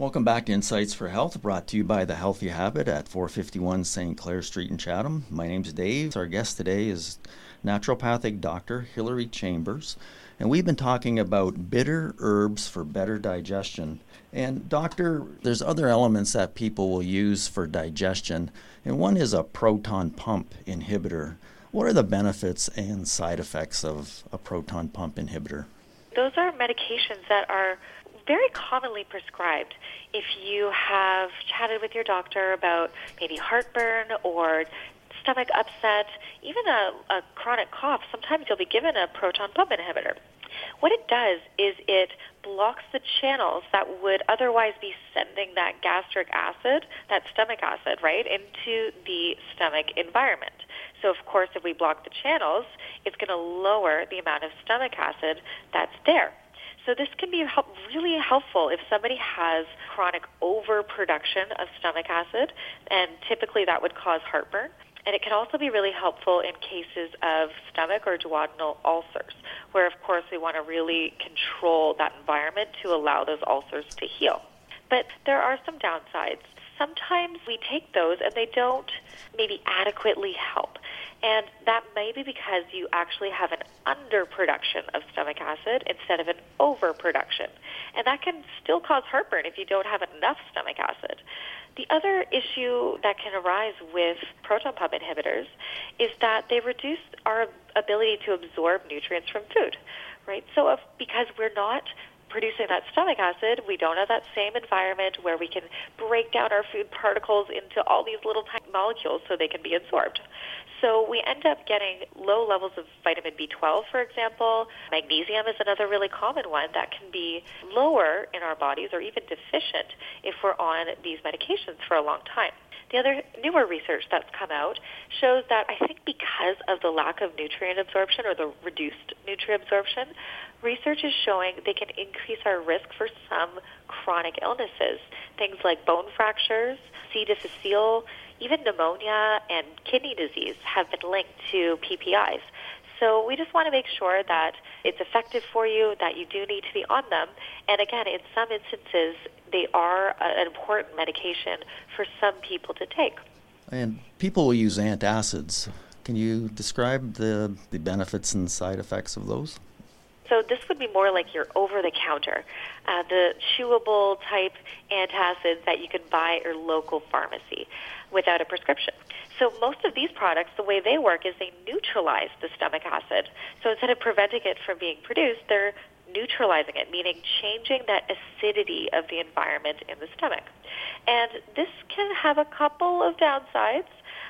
Welcome back to Insights for Health, brought to you by The Healthy Habit at 451 St. Clair Street in Chatham. My name's Dave. Our guest today is naturopathic Dr. Hilary Chambers, and we've been talking about bitter herbs for better digestion. And doctor, there's other elements that people will use for digestion, and one is a proton pump inhibitor. What are the benefits and side effects of a proton pump inhibitor? Those are medications that are very commonly prescribed. If you have chatted with your doctor about maybe heartburn or stomach upset, even a chronic cough, sometimes you'll be given a proton pump inhibitor. What it does is it blocks the channels that would otherwise be sending that gastric acid, that stomach acid, right, into the stomach environment. So, of course, if we block the channels, it's going to lower the amount of stomach acid that's there. So this can be really helpful if somebody has chronic overproduction of stomach acid, and typically that would cause heartburn. And it can also be really helpful in cases of stomach or duodenal ulcers, where, of course, we want to really control that environment to allow those ulcers to heal. But there are some downsides. Sometimes we take those and they don't maybe adequately help. And that may be because you actually have an underproduction of stomach acid instead of an overproduction. And that can still cause heartburn if you don't have enough stomach acid. The other issue that can arise with proton pump inhibitors is that they reduce our ability to absorb nutrients from food, right? So because we're not producing that stomach acid, we don't have that same environment where we can break down our food particles into all these little tiny molecules so they can be absorbed. So we end up getting low levels of vitamin B12, for example. Magnesium is another really common one that can be lower in our bodies or even deficient if we're on these medications for a long time. The other newer research that's come out shows that I think because of the lack of nutrient absorption or the reduced nutrient absorption, research is showing they can increase our risk for some chronic illnesses. Things like bone fractures, C. difficile, even pneumonia and kidney disease have been linked to PPIs. So we just want to make sure that it's effective for you, that you do need to be on them. And again, in some instances, they are an important medication for some people to take. And people will use antacids. Can you describe the benefits and side effects of those? So this would be more like your over-the-counter, the chewable type antacids that you can buy at your local pharmacy without a prescription. So most of these products, the way they work is they neutralize the stomach acid. So instead of preventing it from being produced, they're neutralizing it, meaning changing that acidity of the environment in the stomach. And this can have a couple of downsides.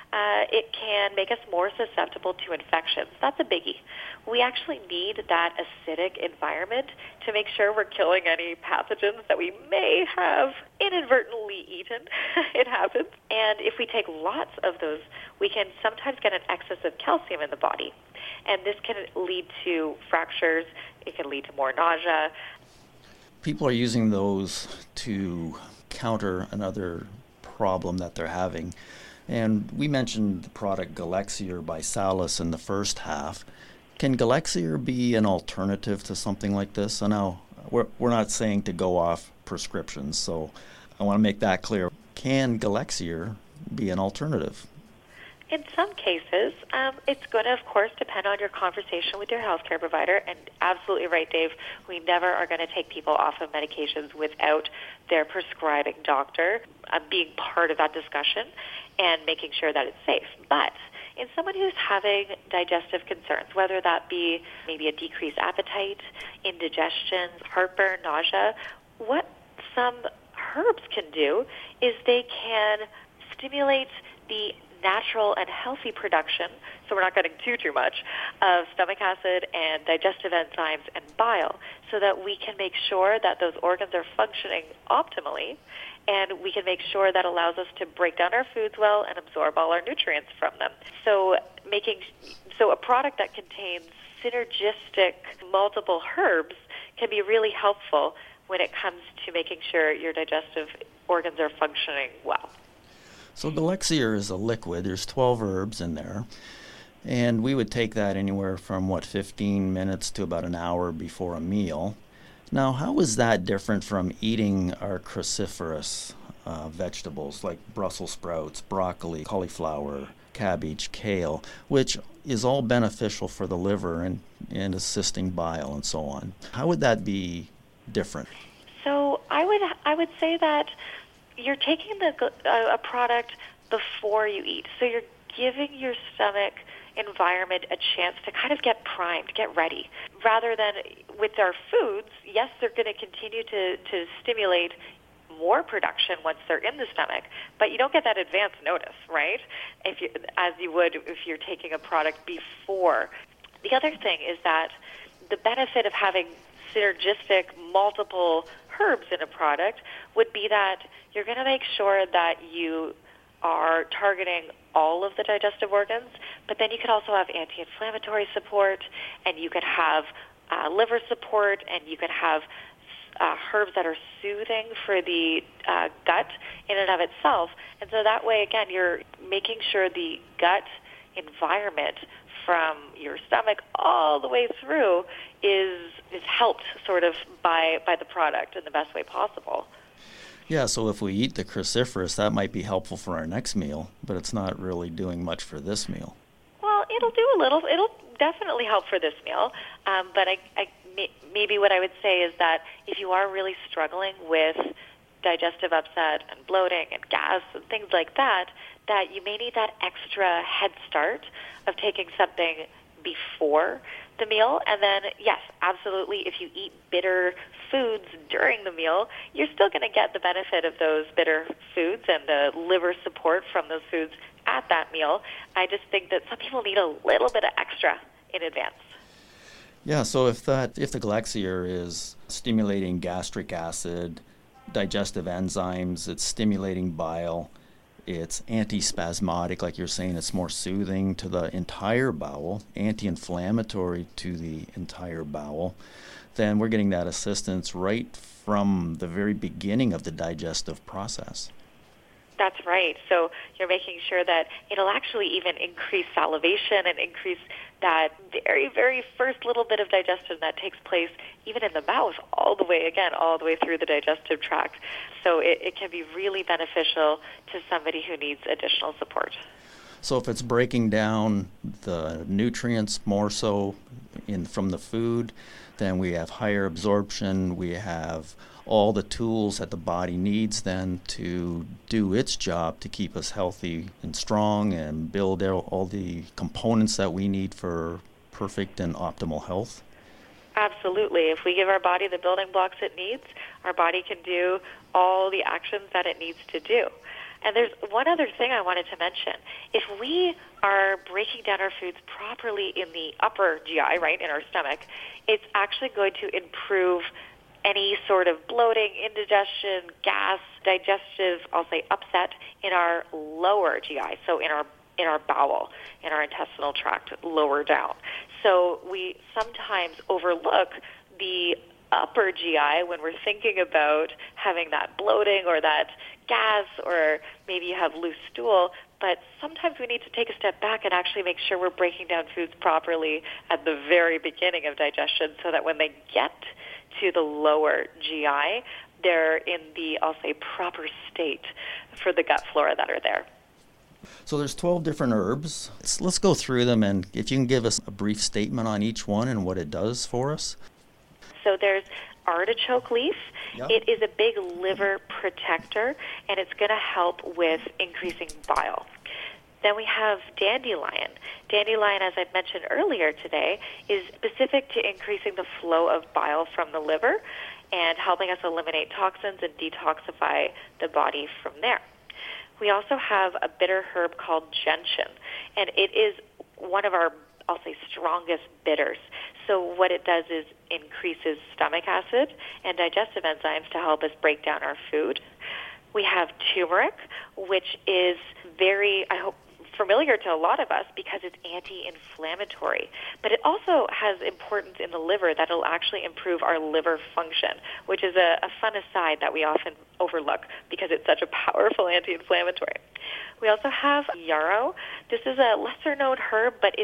It can make us more susceptible to infections. That's a biggie. We actually need that acidic environment to make sure we're killing any pathogens that we may have inadvertently eaten. It happens. And if we take lots of those, we can sometimes get an excess of calcium in the body. And this can lead to fractures. It can lead to more nausea. People are using those to counter another problem that they're having. And we mentioned the product Galexier by Salus in the first half. Can Galexier be an alternative to something like this? So now, we're not saying to go off prescriptions, so I want to make that clear. Can Galexier be an alternative? In some cases, it's going to, of course, depend on your conversation with your healthcare provider. And absolutely right, Dave, we never are going to take people off of medications without their prescribing doctor being part of that discussion and making sure that it's safe. But in someone who's having digestive concerns, whether that be maybe a decreased appetite, indigestion, heartburn, nausea, what some herbs can do is they can stimulate the natural and healthy production, so we're not getting too much, of stomach acid and digestive enzymes and bile, so that we can make sure that those organs are functioning optimally, and we can make sure that allows us to break down our foods well and absorb all our nutrients from them. So a product that contains synergistic multiple herbs can be really helpful when it comes to making sure your digestive organs are functioning well. So Galexier is a liquid. There's 12 herbs in there. And we would take that anywhere from, 15 minutes to about an hour before a meal. Now, how is that different from eating our cruciferous vegetables like Brussels sprouts, broccoli, cauliflower, cabbage, kale, which is all beneficial for the liver and assisting bile and so on? How would that be different? So I would say that you're taking a product before you eat. So you're giving your stomach environment a chance to kind of get primed, get ready. Rather than with our foods, yes, they're going to continue to stimulate more production once they're in the stomach, but you don't get that advance notice, right? As you would if you're taking a product before. The other thing is that the benefit of having synergistic multiple herbs in a product would be that you're going to make sure that you are targeting all of the digestive organs, but then you could also have anti-inflammatory support, and you could have liver support, and you could have herbs that are soothing for the gut in and of itself. And so that way, again, you're making sure the gut environment from your stomach all the way through is helped sort of by the product in the best way possible. Yeah, so if we eat the cruciferous, that might be helpful for our next meal, but it's not really doing much for this meal. Well, it'll do a little. It'll definitely help for this meal. But maybe what I would say is that if you are really struggling with digestive upset and bloating and gas and things like that, that you may need that extra head start of taking something before the meal. And then, yes, absolutely, if you eat bitter foods during the meal, you're still going to get the benefit of those bitter foods and the liver support from those foods at that meal. I just think that some people need a little bit of extra in advance. Yeah, so if the Glexier is stimulating gastric acid, digestive enzymes, it's stimulating bile, it's antispasmodic, like you're saying, it's more soothing to the entire bowel, anti-inflammatory to the entire bowel, then we're getting that assistance right from the very beginning of the digestive process. That's right. So you're making sure that it'll actually even increase salivation and increase that very, very first little bit of digestion that takes place even in the mouth all the way through the digestive tract. So it can be really beneficial to somebody who needs additional support. So if it's breaking down the nutrients more so from the food, then we have higher absorption, we have all the tools that the body needs then to do its job to keep us healthy and strong and build all the components that we need for perfect and optimal health. Absolutely. If we give our body the building blocks it needs, our body can do all the actions that it needs to do. And there's one other thing I wanted to mention. If we are breaking down our foods properly in the upper GI, right, in our stomach, it's actually going to improve any sort of bloating, indigestion, gas, digestive, I'll say upset in our lower GI, so in our bowel, in our intestinal tract, lower down. So we sometimes overlook the upper GI when we're thinking about having that bloating or that gas, or maybe you have loose stool, but sometimes we need to take a step back and actually make sure we're breaking down foods properly at the very beginning of digestion so that when they get to the lower GI, they're in the, I'll say, proper state for the gut flora that are there. So there's 12 different herbs. Let's go through them, and if you can give us a brief statement on each one and what it does for us. So there's artichoke leaf. Yep. It is a big liver protector, and it's going to help with increasing bile. Then we have dandelion. Dandelion, as I mentioned earlier today, is specific to increasing the flow of bile from the liver and helping us eliminate toxins and detoxify the body from there. We also have a bitter herb called gentian, and it is one of our, I'll say, strongest bitters. So what it does is increases stomach acid and digestive enzymes to help us break down our food. We have turmeric, which is very, I hope, familiar to a lot of us because it's anti-inflammatory. But it also has importance in the liver that it'll actually improve our liver function, which is a fun aside that we often overlook because it's such a powerful anti-inflammatory. We also have yarrow. This is a lesser-known herb, but it's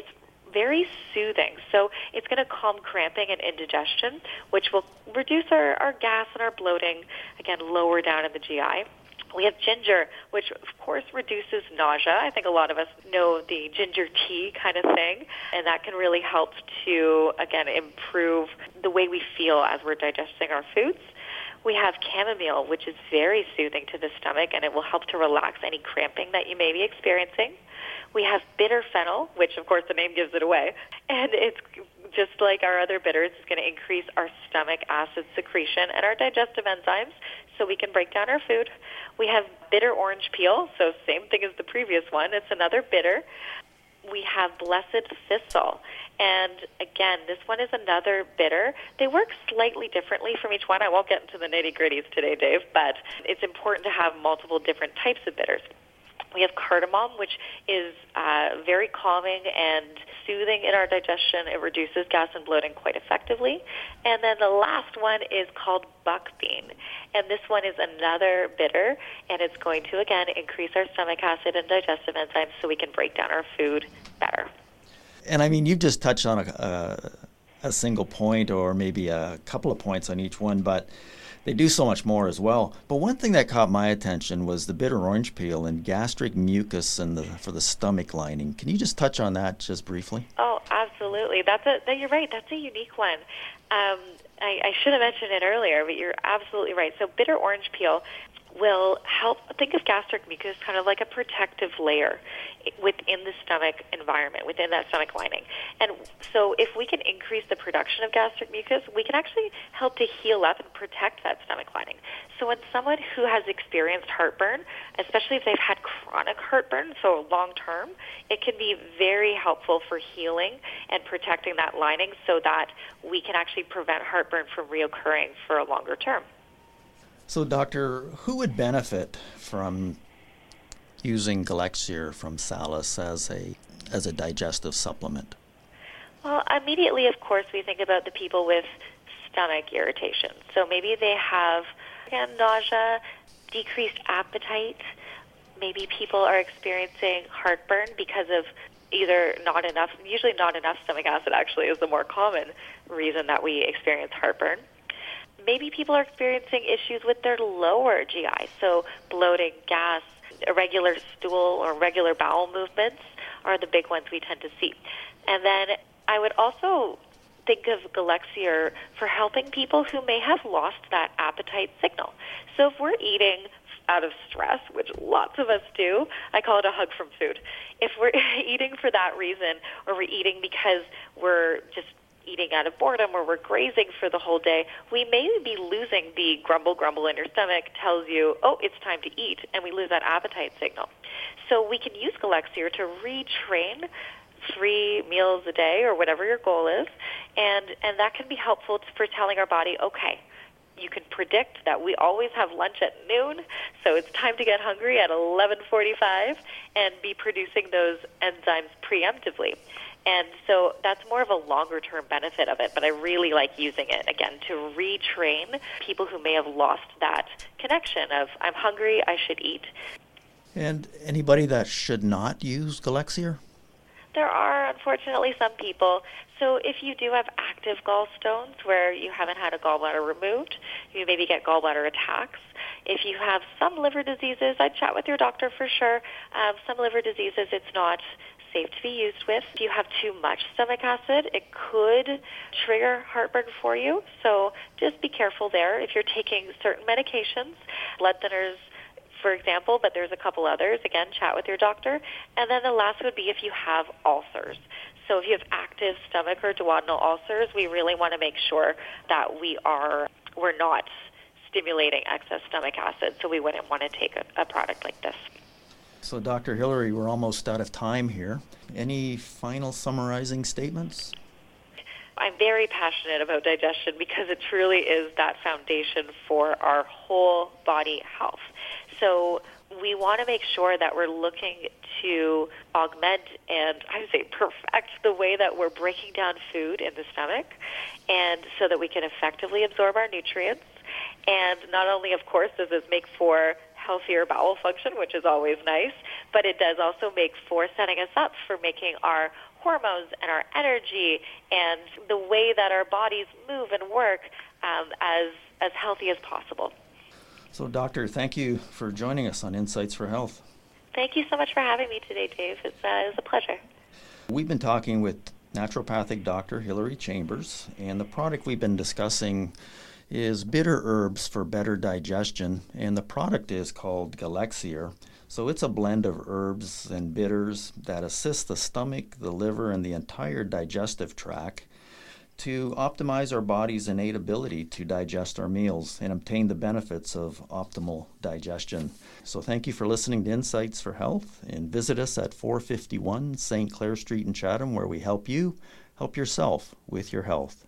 very soothing. So it's going to calm cramping and indigestion, which will reduce our gas and our bloating, again, lower down in the GI. We have ginger, which of course reduces nausea. I think a lot of us know the ginger tea kind of thing, and that can really help to, again, improve the way we feel as we're digesting our foods. We have chamomile, which is very soothing to the stomach, and it will help to relax any cramping that you may be experiencing. We have bitter fennel, which, of course, the name gives it away, and it's just like our other bitters, it's going to increase our stomach acid secretion and our digestive enzymes so we can break down our food. We have bitter orange peel, so same thing as the previous one. It's another bitter. We have blessed thistle. And again, this one is another bitter. They work slightly differently from each one. I won't get into the nitty-gritties today, Dave, but it's important to have multiple different types of bitters. We have cardamom, which is very calming and soothing in our digestion. It reduces gas and bloating quite effectively. And then the last one is called buckbean. And this one is another bitter, and it's going to, again, increase our stomach acid and digestive enzymes so we can break down our food better. And I mean, you've just touched on a single point or maybe a couple of points on each one, but they do so much more as well. But one thing that caught my attention was the bitter orange peel and gastric mucus for the stomach lining. Can you just touch on that just briefly? Oh, absolutely. You're right. That's a unique one. I should have mentioned it earlier, but you're absolutely right. So bitter orange peel will help. Think of gastric mucus kind of like a protective layer within the stomach environment, within that stomach lining. And so if we can increase the production of gastric mucus, we can actually help to heal up and protect that stomach lining. So when someone who has experienced heartburn, especially if they've had chronic heartburn, so long term, it can be very helpful for healing and protecting that lining so that we can actually prevent heartburn from reoccurring for a longer term. So, Doctor, who would benefit from using Galexier from Salus as a digestive supplement? Well, immediately, of course, we think about the people with stomach irritation. So maybe they have, again, nausea, decreased appetite. Maybe people are experiencing heartburn because of either usually not enough stomach acid actually is the more common reason that we experience heartburn. Maybe people are experiencing issues with their lower GI, so bloating, gas, irregular stool or regular bowel movements are the big ones we tend to see. And then I would also think of Galexier for helping people who may have lost that appetite signal. So if we're eating out of stress, which lots of us do, I call it a hug from food. If we're eating for that reason, or we're eating because we're just eating out of boredom or we're grazing for the whole day, we may be losing the grumble in your stomach tells you, oh, it's time to eat, and we lose that appetite signal. So we can use Galexier to retrain 3 meals a day or whatever your goal is, and that can be helpful for telling our body, okay, you can predict that we always have lunch at noon, so it's time to get hungry at 11:45 and be producing those enzymes preemptively. And so that's more of a longer-term benefit of it, but I really like using it, again, to retrain people who may have lost that connection of, I'm hungry, I should eat. And anybody that should not use Galexier? There are, unfortunately, some people. So if you do have active gallstones where you haven't had a gallbladder removed, you maybe get gallbladder attacks. If you have some liver diseases, I'd chat with your doctor for sure. Some liver diseases, it's not safe to be used with. If you have too much stomach acid, it could trigger heartburn for you. So just be careful there. If you're taking certain medications, blood thinners, for example, but there's a couple others, again, chat with your doctor. And then the last would be if you have ulcers. So if you have active stomach or duodenal ulcers, we really want to make sure that we're not stimulating excess stomach acid, so we wouldn't want to take a product like this. So, Dr. Hillary, we're almost out of time here. Any final summarizing statements? I'm very passionate about digestion because it truly is that foundation for our whole body health. So we want to make sure that we're looking to augment and, I would say, perfect the way that we're breaking down food in the stomach, and so that we can effectively absorb our nutrients. And not only, of course, does this make for healthier bowel function, which is always nice, but it does also make for setting us up for making our hormones and our energy and the way that our bodies move and work as healthy as possible. So, Doctor, thank you for joining us on Insights for Health. Thank you so much for having me today, Dave. It was a pleasure. We've been talking with naturopathic Dr. Hilary Chambers, and the product we've been discussing is bitter herbs for better digestion, and the product is called Galexier. So it's a blend of herbs and bitters that assist the stomach, the liver, and the entire digestive tract to optimize our body's innate ability to digest our meals and obtain the benefits of optimal digestion. So thank you for listening to Insights for Health, and visit us at 451 St. Clair Street in Chatham, where we help you help yourself with your health.